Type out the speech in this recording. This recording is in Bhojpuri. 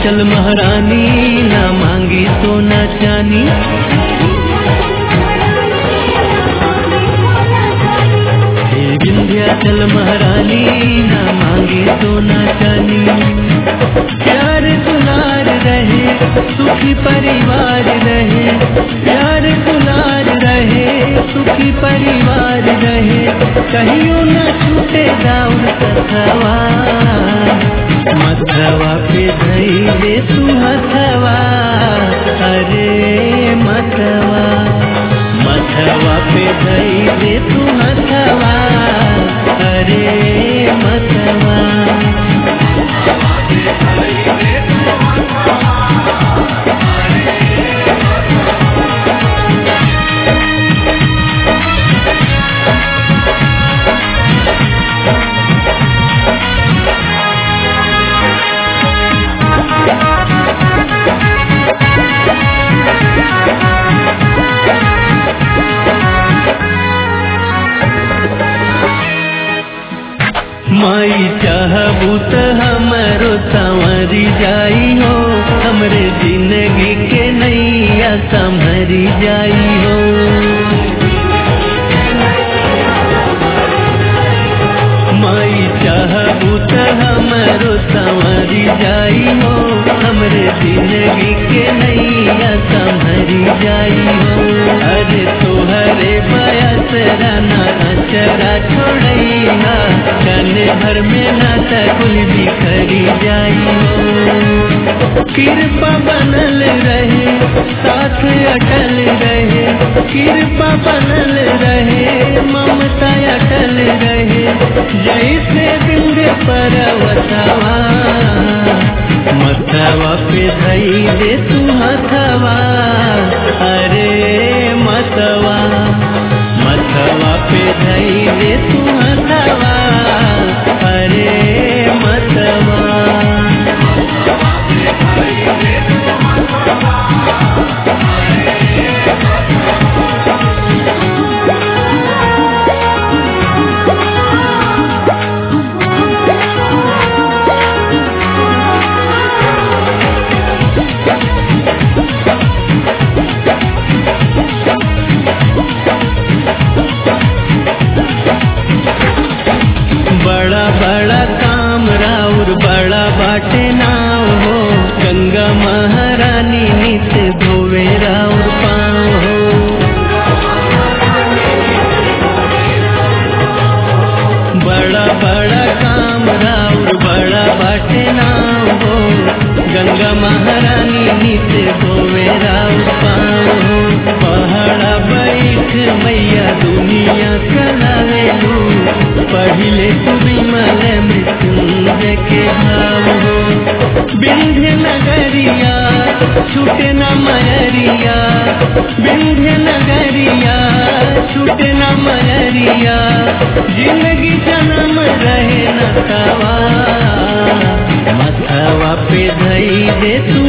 विंध्याचल महारानी ना मांगी सोना चानी। हे विंध्याचल महारानी ना मांगी सोना चानी। प्यार दुलार रहे सुखी परिवार रहे, प्यार दुलार रहे सुखी परिवार रहे, कहियो न छूटे दाऊद कथवा। मथवा पे धई दे तू हथवा, अरे मथवा, मथवा पे धई दे तू हथवा, अरे मथवा। माई चाहबू त हमरो संवरी जाई हो, हमरे जिंदगी के नैया संभरी जाई हो। माई चाहबू त हमरो संवरी जाई हो, हमरे जिंदगी के नैया संभरी जाई हो। अरे तोहरे बयस राना अचरा छोड़ैया, कने भर में नाता कुल बिखरी जाई हो। कृपा बनल रहे साथ अटल रहे, कृपा बनल रहे ममता अटल रहे, जैसे बिंदु पर्वतवा। मथवा पे धई दे तू हथवा, अरे मथवा, मथवा पे धई दे तू हथवा, अरे मथवा। बड़ा बड़ा काम राउर बड़ा बाटे नाव हो, गंगा महारानी नित धोवे राउर पाँव हो। बड़ा बड़ा काम राउर बड़ा बाटे नाव हो, गंगा महारानी नित धोवे राउर पाँव हो। पहाड़ा बैठ मैया दुनिया चलावेलू, पहिले तू विमल मृत्युंजय के भाव हो। विंध्य नगरिया छूटे न मयरिया, विंध्य नगरिया छूटे न मयरिया, जिंदगी जन्म रहे न कवा। मथवा पे धई दे तू